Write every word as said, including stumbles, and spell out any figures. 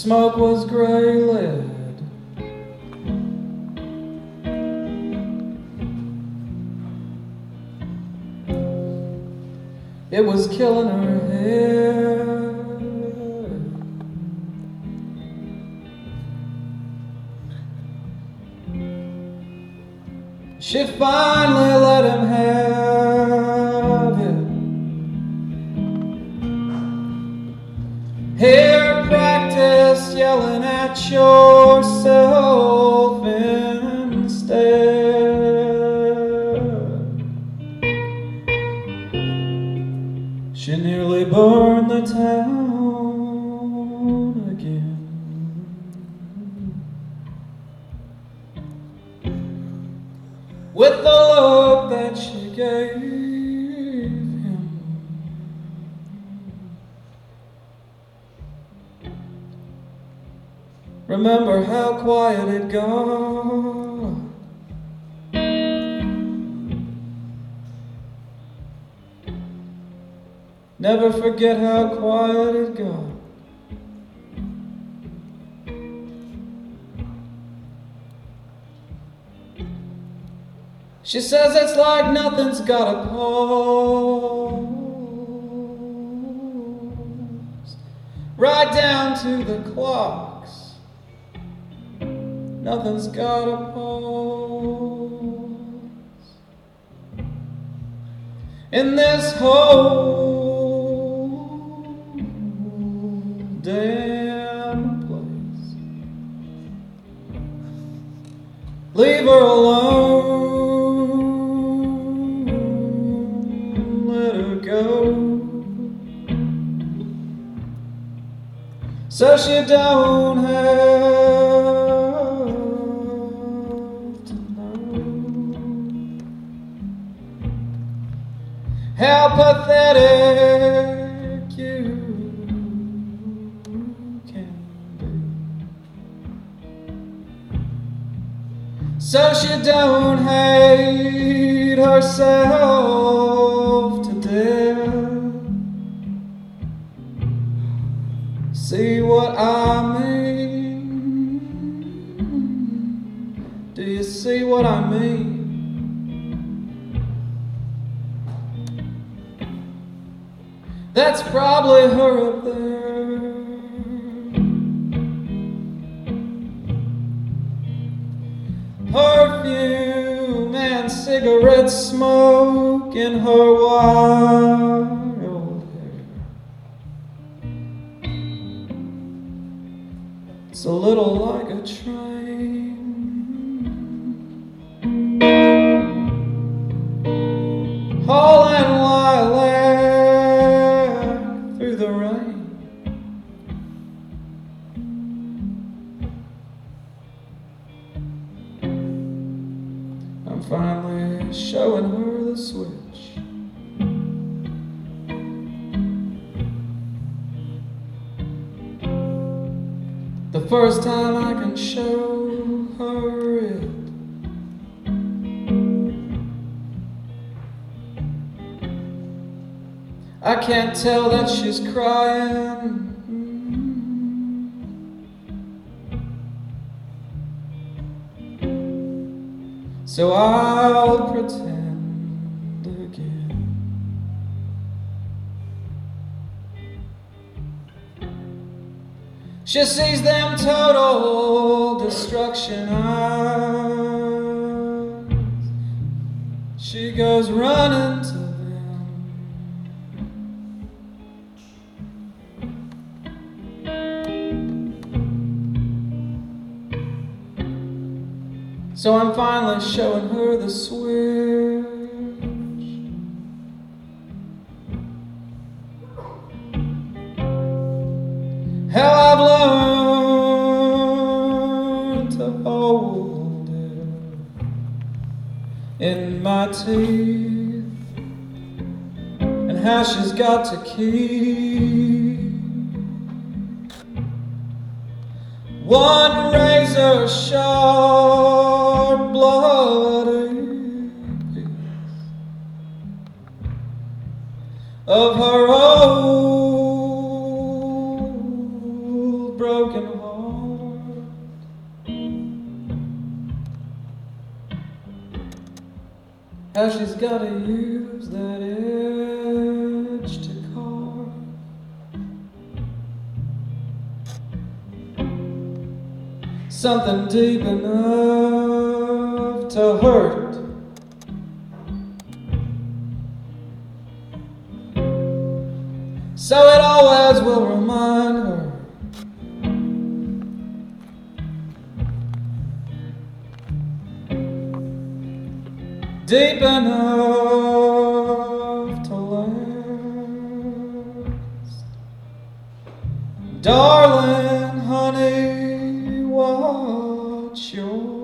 smoke was gray lead. It was killing her head. She finally let him have it. Here, practice yelling at yourself instead. She nearly burned the town again. With the look that she gave him. Remember how quiet it got. Never forget how quiet it got. She says it's like nothing's got a pulse, right down to the clocks. Nothing's got a pulse in this whole damn place. Leave her alone. So she don't have to know how pathetic you can be. So she don't hate herself to death. See what I mean? Do you see what I mean? That's probably her up there. Perfume and cigarette smoke in her wild hair. It's a little like a train hauling lilac through the rain. I'm finally showing her the switch. The first time I can show her it. I can't tell that she's crying. So I'll pretend again. She sees them total destruction eyes. She goes running to them. So I'm finally showing her the switch. How I've learned to hold it in my teeth, and how she's got to keep one razor sharp bloody piece of her old broken heart. how she's gotta use that edge to carve. Something deep enough to hurt. So it always will remind her deep enough to last. Darling, honey, what's your